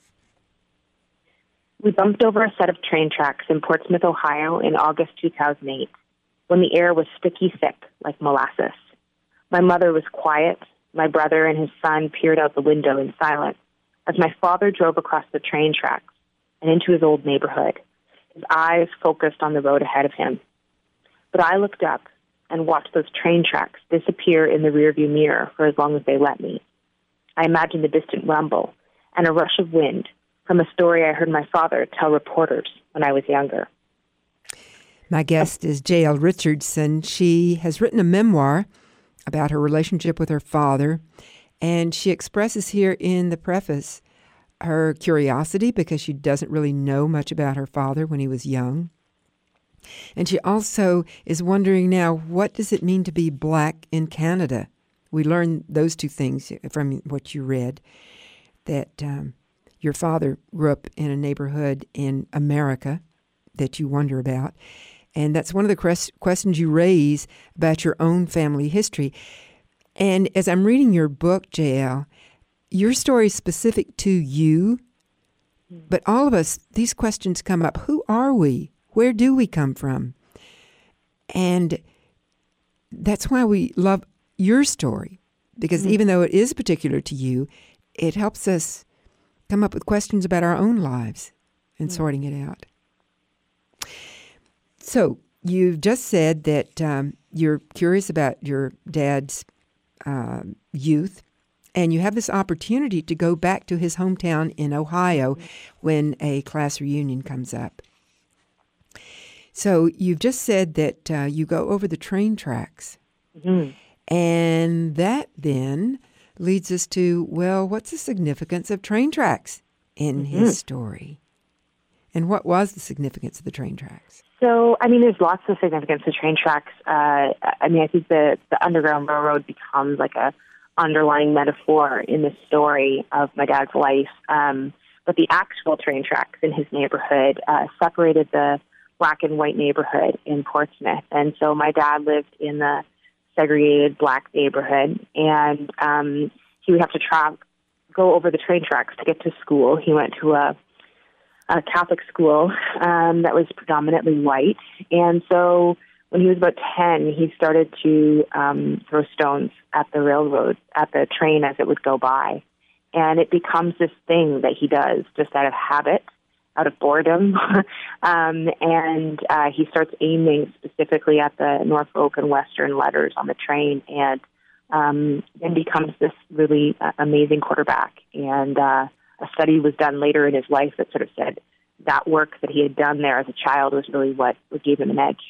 Speaker 4: We bumped over a set of train tracks in Portsmouth, Ohio in August two thousand eight, when the air was sticky thick like molasses. My mother was quiet. My brother and his son peered out the window in silence as my father drove across the train tracks and into his old neighborhood, his eyes focused on the road ahead of him. But I looked up and watched those train tracks disappear in the rearview mirror for as long as they let me. I imagined the distant rumble and a rush of wind from a story I heard my father tell reporters when I was younger.
Speaker 2: My guest is J L Richardson. She has written a memoir about her relationship with her father, and she expresses here in the preface her curiosity because she doesn't really know much about her father when he was young. And she also is wondering now, what does it mean to be black in Canada? We learned those two things from what you read, that um, your father grew up in a neighborhood in America that you wonder about. And that's one of the quest- questions you raise about your own family history. And as I'm reading your book, J L, your story is specific to you, but all of us, these questions come up. Who are we? Where do we come from? And that's why we love your story, because mm-hmm. even though it is particular to you, it helps us come up with questions about our own lives and mm-hmm. sorting it out. So you've just said that um, you're curious about your dad's uh, youth, and you have this opportunity to go back to his hometown in Ohio mm-hmm. when a class reunion comes up. So you've just said that uh, you go over the train tracks. Mm-hmm. And that then leads us to, well, what's the significance of train tracks in mm-hmm. his story? And what was the significance of the train tracks?
Speaker 4: So, I mean, there's lots of significance to train tracks. Uh, I mean, I think the, the Underground Railroad becomes like a underlying metaphor in the story of my dad's life. Um, but the actual train tracks in his neighborhood uh, separated the black and white neighborhood in Portsmouth. And so my dad lived in the segregated black neighborhood, and um, he would have to tra- go over the train tracks to get to school. He went to a, a Catholic school um, that was predominantly white, and so when he was about ten, he started to um, throw stones at the railroad, at the train as it would go by, and it becomes this thing that he does just out of habit, out of boredom, um, and uh, he starts aiming specifically at the Norfolk and Western letters on the train, and um, then becomes this really uh, amazing quarterback. And uh, a study was done later in his life that sort of said that work that he had done there as a child was really what, what gave him an edge.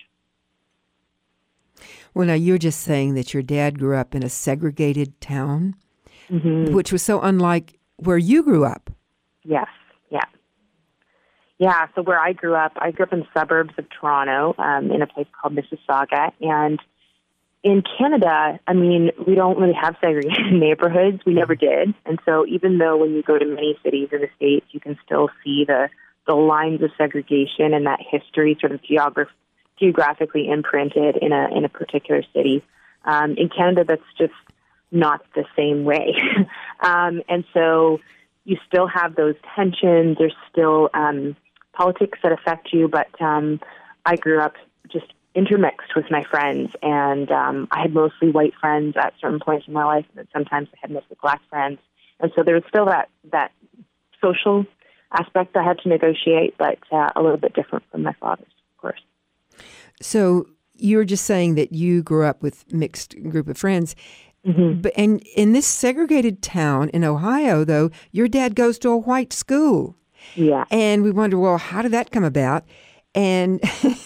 Speaker 2: Well, now you're just saying that your dad grew up in a segregated town, mm-hmm. which was so unlike where you grew up.
Speaker 4: Yes, yeah. Yeah, so where I grew up, I grew up in the suburbs of Toronto, um, in a place called Mississauga. And in Canada, I mean, we don't really have segregated neighborhoods. We never did. And so even though when you go to many cities in the States, you can still see the, the lines of segregation and that history sort of geograph- geographically imprinted in a in a particular city. Um, in Canada, that's just not the same way. um, and so you still have those tensions. There's still um, politics that affect you, but um, I grew up just intermixed with my friends, and um, I had mostly white friends at certain points in my life, and then sometimes I had mostly black friends. And so there was still that, that social aspect I had to negotiate, but uh, a little bit different from my father's, of course.
Speaker 2: So you were just saying that you grew up with mixed group of friends.
Speaker 4: Mm-hmm.
Speaker 2: But, and in this segregated town in Ohio, though, your dad goes to a white school.
Speaker 4: Yeah.
Speaker 2: And we wonder, well, how did that come about? And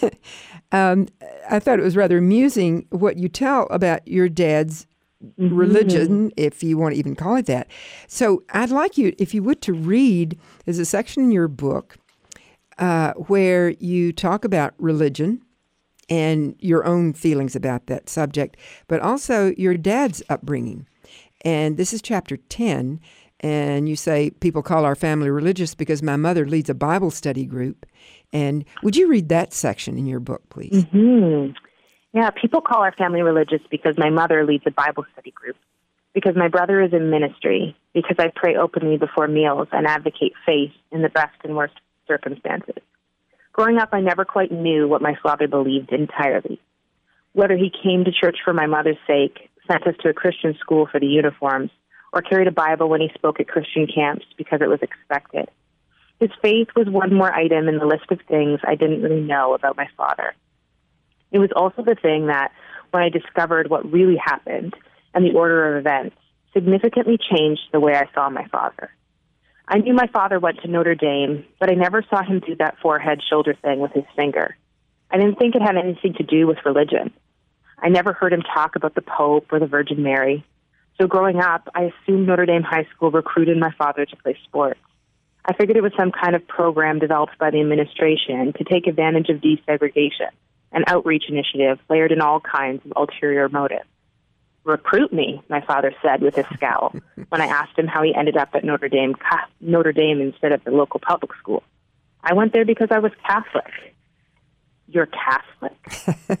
Speaker 2: um, I thought it was rather amusing what you tell about your dad's mm-hmm. religion, if you want to even call it that. So I'd like you, if you would, to read, there's a section in your book uh, where you talk about religion and your own feelings about that subject, but also your dad's upbringing. And this is chapter ten, and you say, people call our family religious because my mother leads a Bible study group. And would you read that section in your book, please?
Speaker 4: Mm-hmm. Yeah, people call our family religious because my mother leads a Bible study group, because my brother is in ministry, because I pray openly before meals and advocate faith in the best and worst circumstances. Growing up, I never quite knew what my father believed entirely. Whether he came to church for my mother's sake, sent us to a Christian school for the uniforms, or carried a Bible when he spoke at Christian camps because it was expected. His faith was one more item in the list of things I didn't really know about my father. It was also the thing that, when I discovered what really happened and the order of events, significantly changed the way I saw my father. I knew my father went to Notre Dame, but I never saw him do that forehead-shoulder thing with his finger. I didn't think it had anything to do with religion. I never heard him talk about the Pope or the Virgin Mary. So growing up, I assumed Notre Dame High School recruited my father to play sports. I figured it was some kind of program developed by the administration to take advantage of desegregation, an outreach initiative layered in all kinds of ulterior motives. Recruit me, my father said with a scowl when I asked him how he ended up at Notre Dame, Notre Dame instead of the local public school. I went there because I was Catholic. You're Catholic?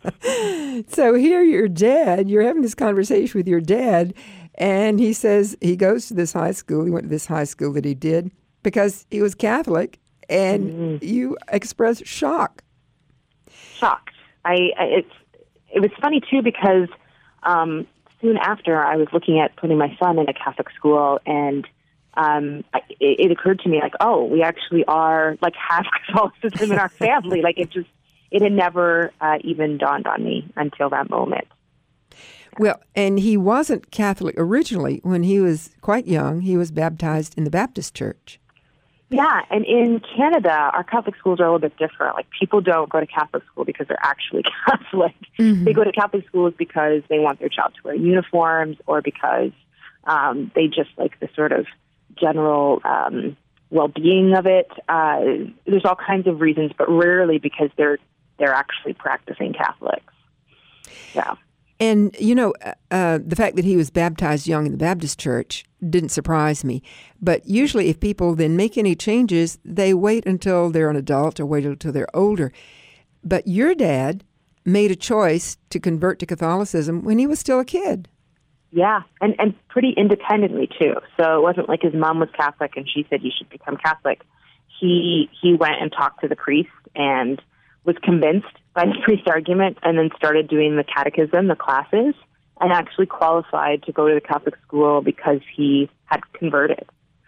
Speaker 2: So here your dad, you're having this conversation with your dad, and he says he goes to this high school. He went to this high school that he did because he was Catholic, and mm-hmm. you express shock.
Speaker 4: Shocked. I, I it's it was funny too because um, soon after I was looking at putting my son in a Catholic school, and um, I, it, it occurred to me like, oh, we actually are like half Catholicism in our family. Like it just it had never uh, even dawned on me until that moment.
Speaker 2: Well, and he wasn't Catholic originally. When he was quite young, he was baptized in the Baptist church.
Speaker 4: Yeah, and in Canada, our Catholic schools are a little bit different. Like, people don't go to Catholic school because they're actually Catholic. Mm-hmm. They go to Catholic schools because they want their child to wear uniforms, or because um, they just like the sort of general um, well-being of it. Uh, there's all kinds of reasons, but rarely because they're they're actually practicing Catholics. Yeah.
Speaker 2: And, you know, uh, the fact that he was baptized young in the Baptist church didn't surprise me. But usually if people then make any changes, they wait until they're an adult or wait until they're older. But your dad made a choice to convert to Catholicism when he was still a kid.
Speaker 4: Yeah, and, and pretty independently, too. So it wasn't like his mom was Catholic and she said you should become Catholic. He he went and talked to the priest and was convinced by the priest's argument, and then started doing the catechism, the classes, and actually qualified to go to the Catholic school because he had converted.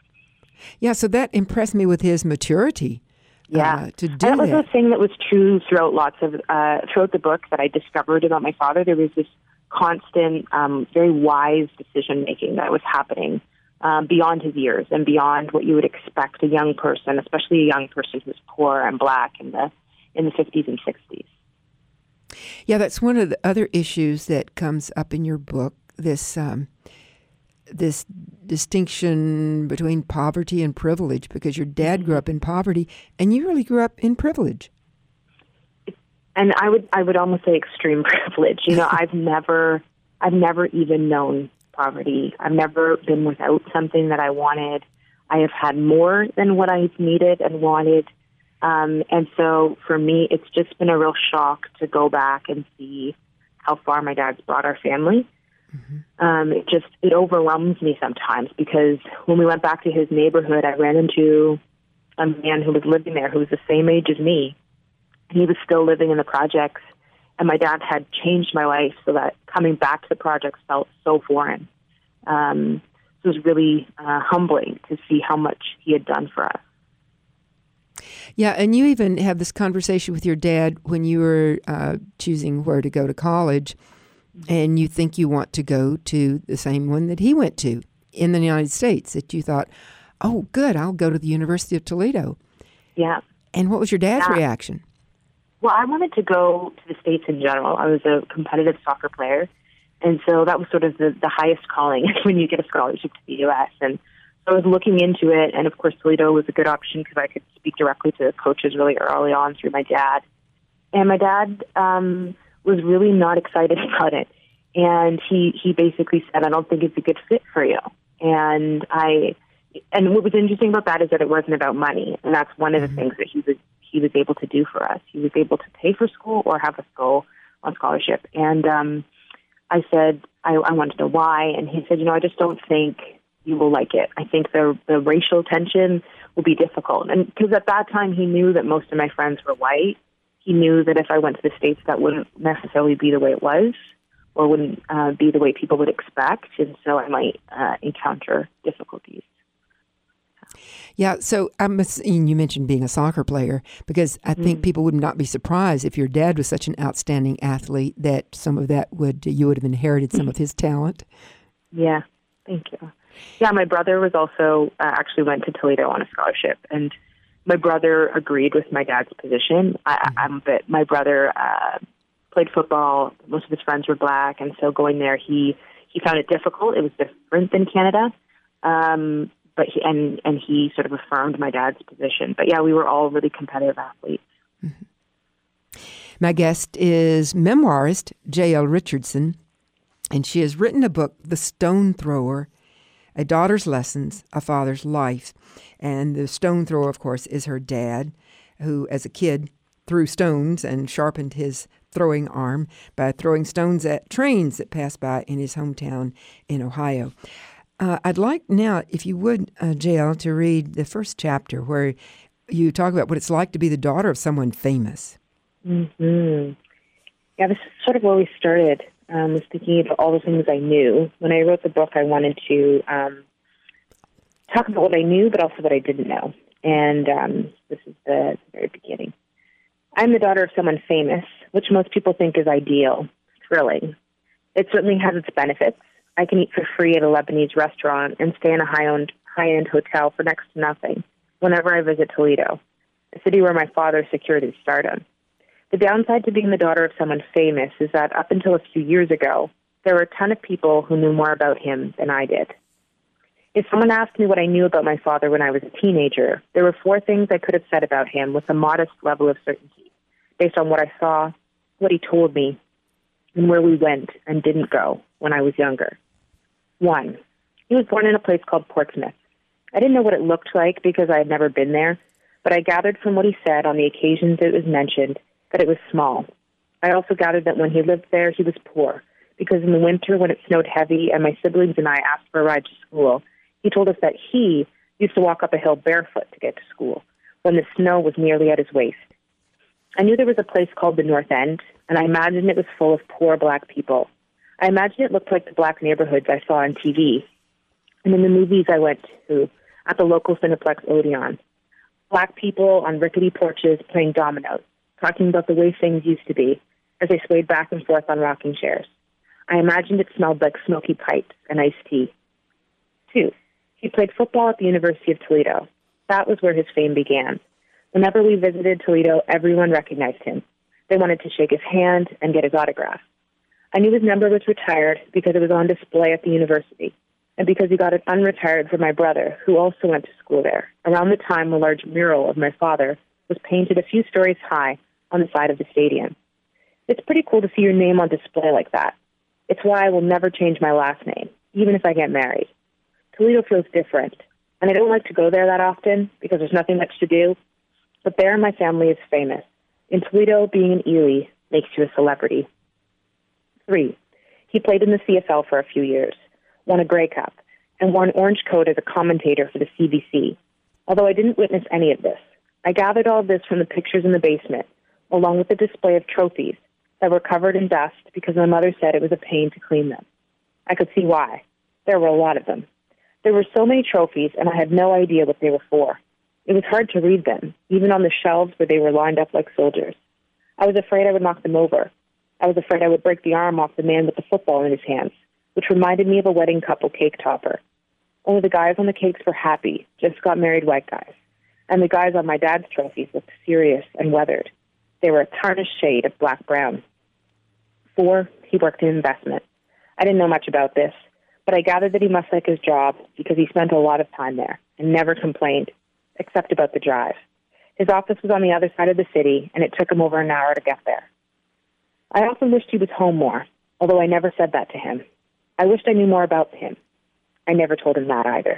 Speaker 2: Yeah, so that impressed me with his maturity.
Speaker 4: Yeah,
Speaker 2: uh, to do
Speaker 4: and that was
Speaker 2: that.
Speaker 4: a thing that was true throughout lots of uh, throughout the book that I discovered about my father. There was this constant, um, very wise decision making that was happening um, beyond his years and beyond what you would expect a young person, especially a young person who's poor and black in the in the fifties and sixties.
Speaker 2: Yeah, that's one of the other issues that comes up in your book, this um, this distinction between poverty and privilege, because your dad grew up in poverty and you really grew up in privilege.
Speaker 4: And I would I would almost say extreme privilege. You know, I've never I've never even known poverty. I've never been without something that I wanted. I have had more than what I've needed and wanted. Um, and so for me, it's just been a real shock to go back and see how far my dad's brought our family. Mm-hmm. Um, it just, it overwhelms me sometimes, because when we went back to his neighborhood, I ran into a man who was living there who was the same age as me. He was still living in the projects, and my dad had changed my life so that coming back to the projects felt so foreign. Um, it was really uh, humbling to see how much he had done for us.
Speaker 2: Yeah, and you even have this conversation with your dad when you were uh, choosing where to go to college, and you think you want to go to the same one that he went to in the United States, that you thought, oh, good, I'll go to the University of Toledo.
Speaker 4: Yeah.
Speaker 2: And what was your dad's
Speaker 4: yeah.
Speaker 2: reaction?
Speaker 4: Well, I wanted to go to the States in general. I was a competitive soccer player, and so that was sort of the, the highest calling when you get a scholarship to the U S And so I was looking into it, and of course Toledo was a good option because I could speak directly to coaches really early on through my dad. And my dad um, was really not excited about it. And he, he basically said, I don't think it's a good fit for you. And I, and what was interesting about that is that it wasn't about money. And that's one of the mm-hmm. things that he was, he was able to do for us. He was able to pay for school or have us go on scholarship. And um, I said, I, I wanted to know why. And he said, you know, I just don't think you will like it. I think the the racial tension will be difficult. And because at that time he knew that most of my friends were white, he knew that if I went to the States, that wouldn't necessarily be the way it was, or wouldn't uh, be the way people would expect. And so I might uh, encounter difficulties.
Speaker 2: Yeah, so I'm assuming you mentioned being a soccer player, because I think mm-hmm. people would not be surprised if your dad was such an outstanding athlete that some of that would, you would have inherited some of his talent.
Speaker 4: Yeah, thank you. Yeah, my brother was also uh, actually went to Toledo on a scholarship, and my brother agreed with my dad's position. I, mm-hmm. I'm a bit. My brother uh, played football. Most of his friends were black, and so going there, he he found it difficult. It was different than Canada, um, but he, and and he sort of affirmed my dad's position. But yeah, we were all really competitive athletes.
Speaker 2: Mm-hmm. My guest is memoirist J L Richardson, and she has written a book, The Stone Thrower: A Daughter's Lessons, A Father's Life. And the stone thrower, of course, is her dad, who, as a kid, threw stones and sharpened his throwing arm by throwing stones at trains that passed by in his hometown in Ohio. Uh, I'd like now, if you would, uh, J L, to read the first chapter where you talk about what it's like to be the daughter of someone famous.
Speaker 4: Mm-hmm. Yeah, this is sort of where we started. I um, was thinking about all the things I knew. When I wrote the book, I wanted to um, talk about what I knew, but also what I didn't know. And um, this is the very beginning. I'm the daughter of someone famous, which most people think is ideal, thrilling. It certainly has its benefits. I can eat for free at a Lebanese restaurant and stay in a high-end, high-end hotel for next to nothing whenever I visit Toledo, a city where my father secured his stardom. The downside to being the daughter of someone famous is that up until a few years ago, there were a ton of people who knew more about him than I did. If someone asked me what I knew about my father when I was a teenager, there were four things I could have said about him with a modest level of certainty, based on what I saw, what he told me, and where we went and didn't go when I was younger. One, he was born in a place called Portsmouth. I didn't know what it looked like because I had never been there, but I gathered from what he said on the occasions it was mentioned that it was small. I also gathered that when he lived there, he was poor, because in the winter when it snowed heavy and my siblings and I asked for a ride to school, he told us that he used to walk up a hill barefoot to get to school when the snow was nearly at his waist. I knew there was a place called the North End, and I imagined it was full of poor black people. I imagined it looked like the black neighborhoods I saw on T V and in the movies I went to at the local Cineplex Odeon. Black people on rickety porches playing dominoes, talking about the way things used to be as they swayed back and forth on rocking chairs. I imagined it smelled like smoky pipes and iced tea. Two, he played football at the University of Toledo. That was where his fame began. Whenever we visited Toledo, everyone recognized him. They wanted to shake his hand and get his autograph. I knew his number was retired because it was on display at the university. and because he got it unretired for my brother, who also went to school there, around the time a large mural of my father was painted a few stories high on the side of the stadium. It's pretty cool to see your name on display like that. It's why I will never change my last name, even if I get married. Toledo feels different, and I don't like to go there that often because there's nothing much to do, but there my family is famous. In Toledo, being an Ely makes you a celebrity. Three, he played in the C F L for a few years, won a Grey Cup, and wore an orange coat as a commentator for the C B C, although I didn't witness any of this. I gathered all of this from the pictures in the basement, along with the display of trophies that were covered in dust because my mother said it was a pain to clean them. I could see why. There were a lot of them. There were so many trophies, and I had no idea what they were for. It was hard to read them, even on the shelves where they were lined up like soldiers. I was afraid I would knock them over. I was afraid I would break the arm off the man with the football in his hands, which reminded me of a wedding couple cake topper. Only the guys on the cakes were happy, just got married white guys. And the guys on my dad's trophies looked serious and weathered. They were a tarnished shade of black-brown. Four, he worked in investment. I didn't know much about this, but I gathered that he must like his job because he spent a lot of time there and never complained, except about the drive. His office was on the other side of the city, and it took him over an hour to get there. I often wished he was home more, although I never said that to him. I wished I knew more about him. I never told him that either.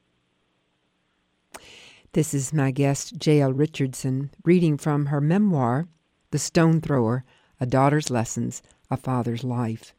Speaker 2: This is my guest, J L Richardson, reading from her memoir, The Stone Thrower, A Daughter's Lessons, A Father's Life.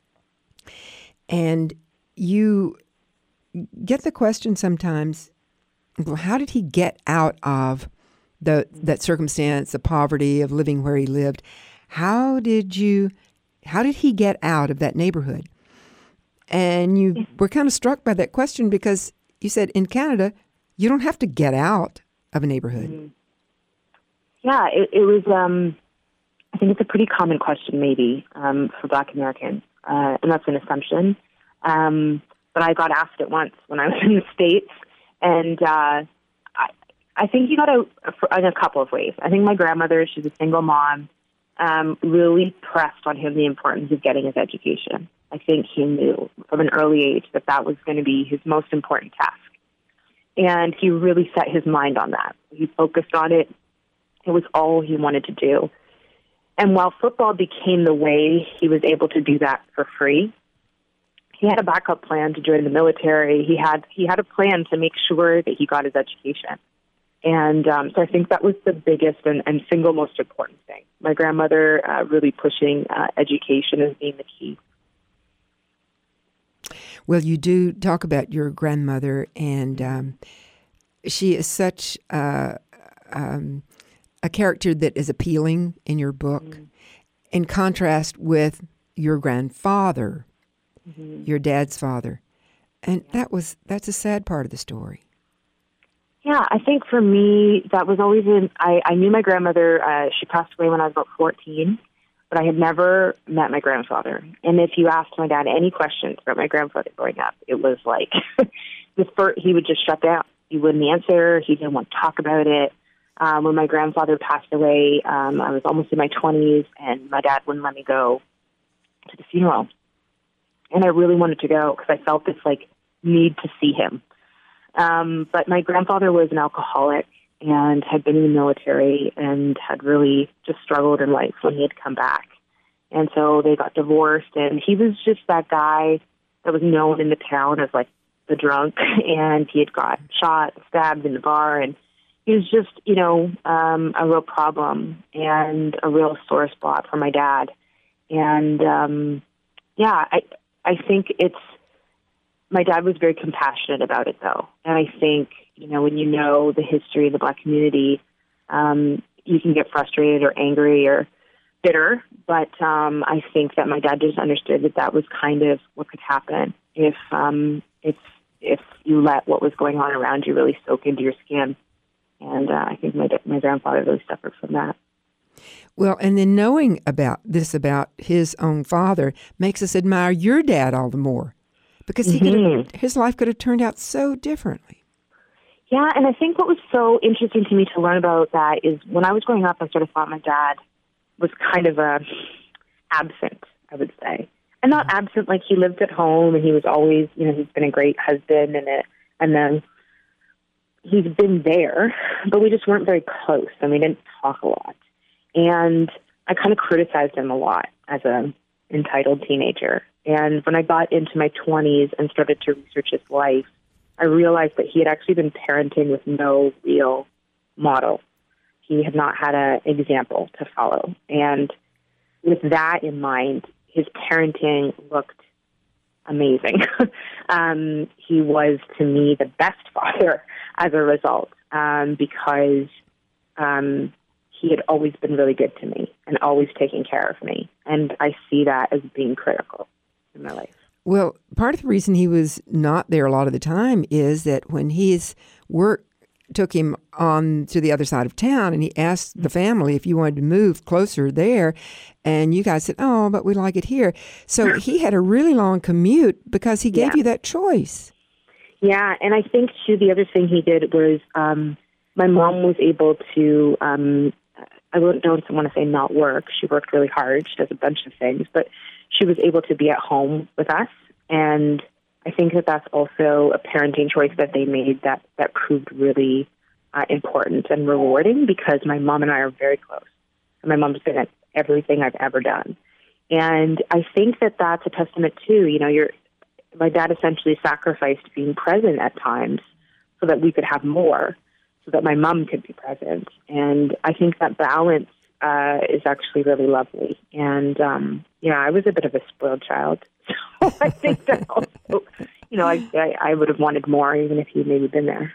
Speaker 2: And you get the question sometimes, well, how did he get out of the that circumstance, the poverty of living where he lived? How did you, how did he get out of that neighborhood? And you were kind of struck by that question because you said in Canada, you don't have to get out of a neighborhood.
Speaker 4: Mm-hmm. Yeah, it, it was, um, I think it's a pretty common question maybe um, for Black Americans, uh, and that's an assumption. Um, but I got asked it once when I was in the States, and uh, I, I think you got to, in a couple of ways. I think my grandmother, she's a single mom, um, really pressed on him the importance of getting his education. I think he knew from an early age that that was going to be his most important task. And he really set his mind on that. He focused on it. It was all he wanted to do. And while football became the way he was able to do that for free, he had a backup plan to join the military. He had he had a plan to make sure that he got his education. And um, so I think that was the biggest and, and single most important thing. My grandmother uh, really pushing uh, education as being the key.
Speaker 2: Well, you do talk about your grandmother, and um, she is such uh, um, a character that is appealing in your book, mm-hmm. in contrast with your grandfather, mm-hmm. your dad's father. And yeah. that was that's a sad part of the story.
Speaker 4: Yeah, I think for me, that was always in, I, I knew my grandmother, uh, she passed away when I was about fourteen. But I had never met my grandfather. And if you asked my dad any questions about my grandfather growing up, it was like, the first, he would just shut down. He wouldn't answer. He didn't want to talk about it. Um, when my grandfather passed away, um, I was almost in my twenties, and my dad wouldn't let me go to the funeral. And I really wanted to go because I felt this, like, need to see him. Um, but my grandfather was an alcoholic and had been in the military and had really just struggled in life when he had come back. And so they got divorced, and he was just that guy that was known in the town as, like, the drunk, and he had got shot, stabbed in the bar, and he was just, you know, um, a real problem and a real sore spot for my dad. And, um, yeah, I, I think it's, my dad was very compassionate about it, though. And I think, you know, when you know the history of the Black community, um, you can get frustrated or angry or bitter. But um, I think that my dad just understood that that was kind of what could happen if um, if if you let what was going on around you really soak into your skin. And uh, I think my my grandfather really suffered from that.
Speaker 2: Well, and then knowing about this about his own father makes us admire your dad all the more, because he mm-hmm. could have, his life could have turned out so differently.
Speaker 4: Yeah, and I think what was so interesting to me to learn about that is when I was growing up, I sort of thought my dad was kind of uh, absent, I would say. and not absent. Like, he lived at home, and he was always, you know, he's been a great husband, and it, and then he's been there, but we just weren't very close, and we didn't talk a lot. And I kind of criticized him a lot as a entitled teenager. And when I got into my twenties and started to research his life, I realized that he had actually been parenting with no real model. He had not had an example to follow. And with that in mind, his parenting looked amazing. um, he was, to me, the best father as a result, um, because um, he had always been really good to me and always taking care of me. And I see that as being critical in my life.
Speaker 2: Well, part of the reason he was not there a lot of the time is that when his work took him on to the other side of town, and he asked the family if you wanted to move closer there, and you guys said, oh, but we like it here. So he had a really long commute because he gave
Speaker 4: Yeah.
Speaker 2: you that choice.
Speaker 4: Yeah, and I think, too, the other thing he did was um, my mom was able to, um, I don't want to say not work. She worked really hard. She does a bunch of things, but she was able to be at home with us. And I think that that's also a parenting choice that they made that, that proved really uh, important and rewarding, because my mom and I are very close. And my mom's been at everything I've ever done. And I think that that's a testament, too. You know, you're, my dad essentially sacrificed being present at times so that we could have more, so that my mom could be present. And I think that balance uh, is actually really lovely. And, um, yeah, I was a bit of a spoiled child. So I think that also, you know, I, I, I would have wanted more, even if he'd maybe been there.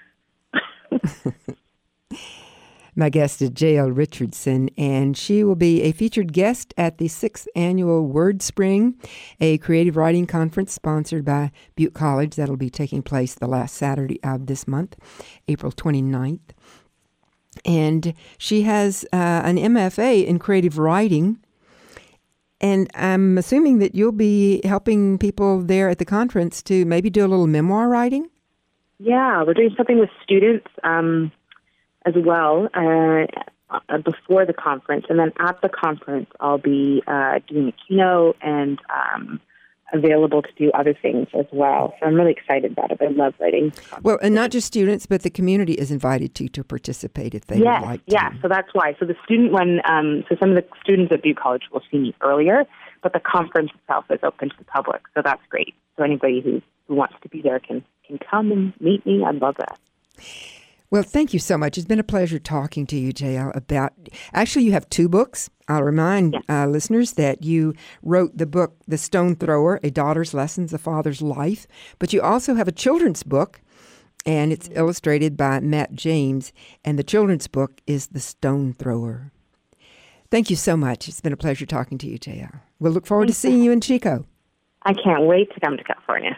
Speaker 2: My guest is J L Richardson, and she will be a featured guest at the sixth Annual Word Spring, a creative writing conference sponsored by Butte College that'll be taking place the last Saturday of this month, April twenty-ninth. And she has uh, an M F A in creative writing, and I'm assuming that you'll be helping people there at the conference to maybe do a little memoir writing?
Speaker 4: Yeah, we're doing something with students um, as well uh, before the conference. And then at the conference, I'll be uh, doing a keynote and um, available to do other things as well. So I'm really excited about it. I love writing.
Speaker 2: Well, and not just students, but the community is invited to to participate if they
Speaker 4: yes,
Speaker 2: would like to.
Speaker 4: Yeah, so that's why. So the student one, um, so some of the students at Butte College will see me earlier, but the conference itself is open to the public. So that's great. So anybody who, who wants to be there can can come and meet me. I'd love that.
Speaker 2: Well, thank you so much. It's been a pleasure talking to you, J L, about... Actually, you have two books. I'll remind yeah. uh, listeners that you wrote the book, The Stone Thrower, A Daughter's Lessons, A Father's Life. But you also have a children's book, and it's mm-hmm. illustrated by Matt James. And the children's book is The Stone Thrower. Thank you so much. It's been a pleasure talking to you, J L. We'll look forward Thanks. to seeing you in Chico.
Speaker 4: I can't wait to come to California.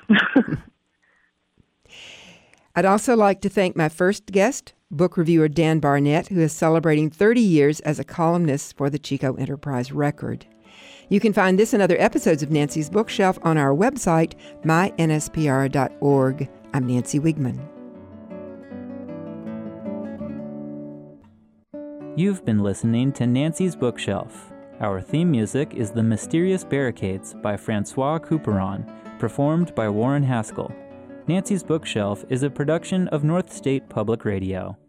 Speaker 2: I'd also like to thank my first guest, book reviewer Dan Barnett, who is celebrating thirty years as a columnist for the Chico Enterprise Record. You can find this and other episodes of Nancy's Bookshelf on our website, my N S P R dot org. I'm Nancy Wigman.
Speaker 1: You've been listening to Nancy's Bookshelf. Our theme music is The Mysterious Barricades by Francois Couperin, performed by Warren Haskell. Nancy's Bookshelf is a production of North State Public Radio.